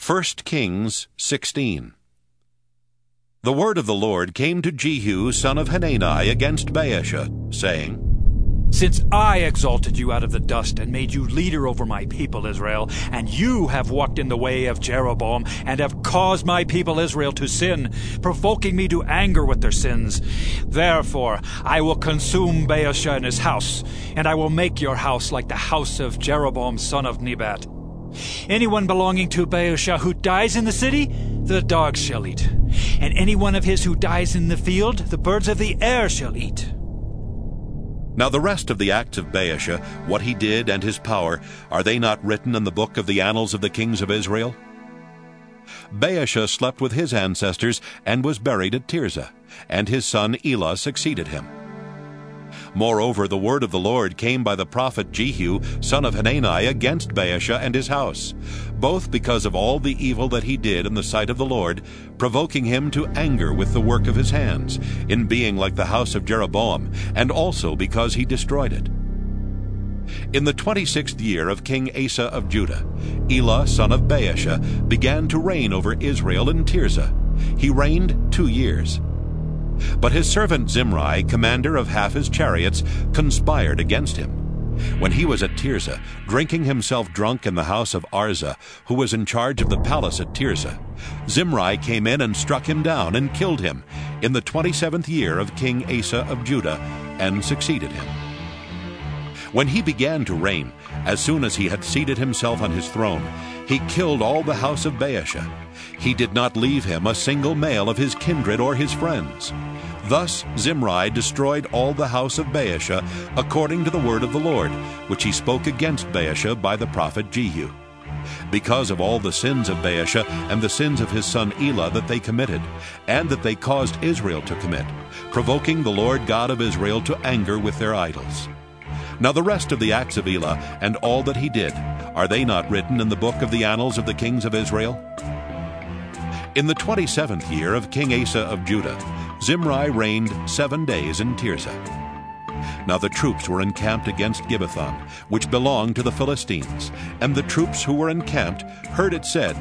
1 Kings 16. The word of the Lord came to Jehu son of Hanani against Baasha, saying, Since I exalted you out of the dust and made you leader over my people Israel, and you have walked in the way of Jeroboam, and have caused my people Israel to sin, provoking me to anger with their sins, therefore I will consume Baasha and his house, and I will make your house like the house of Jeroboam son of Nebat. Anyone belonging to Baasha who dies in the city, the dogs shall eat, and any one of his who dies in the field, the birds of the air shall eat. Now the rest of the acts of Baasha, what he did and his power, are they not written in the book of the annals of the kings of Israel? Baasha slept with his ancestors and was buried at Tirzah, and his son Elah succeeded him. Moreover, the word of the Lord came by the prophet Jehu, son of Hanani, against Baasha and his house, both because of all the evil that he did in the sight of the Lord, provoking him to anger with the work of his hands, in being like the house of Jeroboam, and also because he destroyed it. In the 26th year of King Asa of Judah, Elah, son of Baasha, began to reign over Israel in Tirzah. He reigned 2 years. But his servant Zimri, commander of half his chariots, conspired against him. When he was at Tirzah, drinking himself drunk in the house of Arza, who was in charge of the palace at Tirzah, Zimri came in and struck him down and killed him in the 27th year of King Asa of Judah, and succeeded him. When he began to reign, as soon as he had seated himself on his throne, he killed all the house of Baasha. He did not leave him a single male of his kindred or his friends. Thus Zimri destroyed all the house of Baasha, according to the word of the Lord, which he spoke against Baasha by the prophet Jehu. Because of all the sins of Baasha and the sins of his son Elah that they committed, and that they caused Israel to commit, provoking the Lord God of Israel to anger with their idols. Now the rest of the acts of Elah, and all that he did, are they not written in the book of the annals of the kings of Israel? In the 27th year of King Asa of Judah, Zimri reigned 7 days in Tirzah. Now the troops were encamped against Gibbethon, which belonged to the Philistines, and the troops who were encamped heard it said,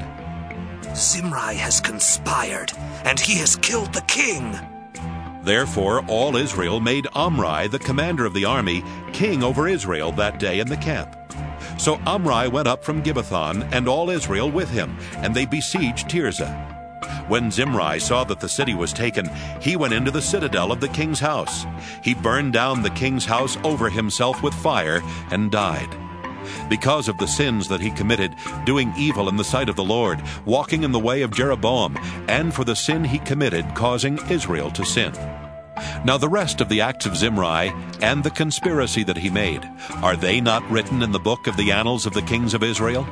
Zimri has conspired, and he has killed the king. Therefore all Israel made Omri, the commander of the army, king over Israel that day in the camp. So Omri went up from Gibbethon, and all Israel with him, and they besieged Tirzah. When Zimri saw that the city was taken, he went into the citadel of the king's house. He burned down the king's house over himself with fire, and died. Because of the sins that he committed, doing evil in the sight of the Lord, walking in the way of Jeroboam, and for the sin he committed, causing Israel to sin. Now the rest of the acts of Zimri, and the conspiracy that he made, are they not written in the book of the annals of the kings of Israel?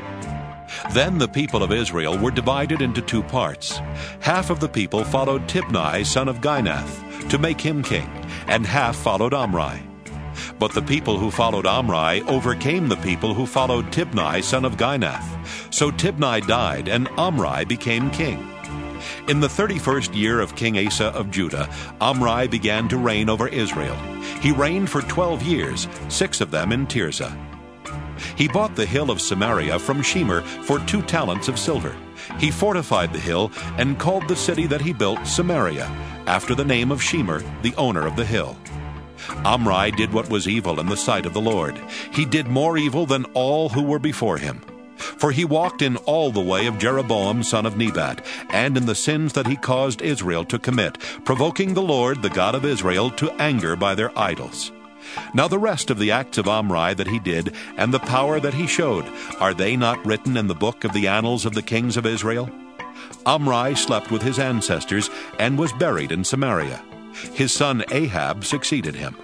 Then the people of Israel were divided into 2 parts. Half of the people followed Tibni son of Ginath, to make him king, and half followed Omri. But the people who followed Omri overcame the people who followed Tibni son of Ginath. So Tibni died, and Omri became king. In the 31st year of King Asa of Judah, Omri began to reign over Israel. He reigned for 12 years, 6 of them in Tirzah. He bought the hill of Samaria from Shemer for 2 talents of silver. He fortified the hill and called the city that he built Samaria, after the name of Shemer, the owner of the hill. Omri did what was evil in the sight of the Lord. He did more evil than all who were before him. For he walked in all the way of Jeroboam son of Nebat, and in the sins that he caused Israel to commit, provoking the Lord, the God of Israel, to anger by their idols. Now the rest of the acts of Omri that he did, and the power that he showed, are they not written in the book of the annals of the kings of Israel? Omri slept with his ancestors, and was buried in Samaria. His son Ahab succeeded him.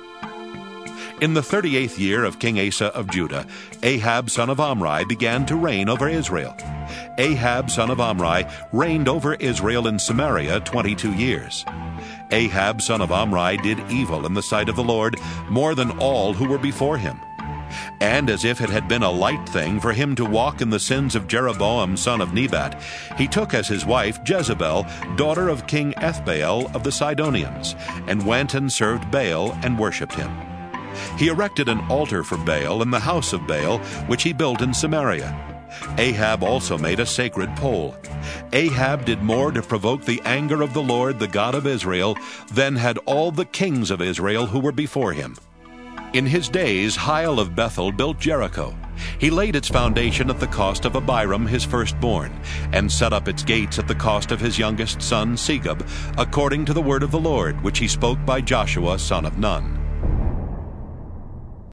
In the 38th year of King Asa of Judah, Ahab son of Omri began to reign over Israel. Ahab son of Omri reigned over Israel in Samaria 22 years. Ahab son of Omri did evil in the sight of the Lord more than all who were before him. And as if it had been a light thing for him to walk in the sins of Jeroboam son of Nebat, he took as his wife Jezebel, daughter of King Ethbaal of the Sidonians, and went and served Baal and worshipped him. He erected an altar for Baal in the house of Baal, which he built in Samaria. Ahab also made a sacred pole. Ahab did more to provoke the anger of the Lord, the God of Israel, than had all the kings of Israel who were before him. In his days Hiel of Bethel built Jericho. He laid its foundation at the cost of Abiram his firstborn, and set up its gates at the cost of his youngest son Segub, according to the word of the Lord, which he spoke by Joshua son of Nun.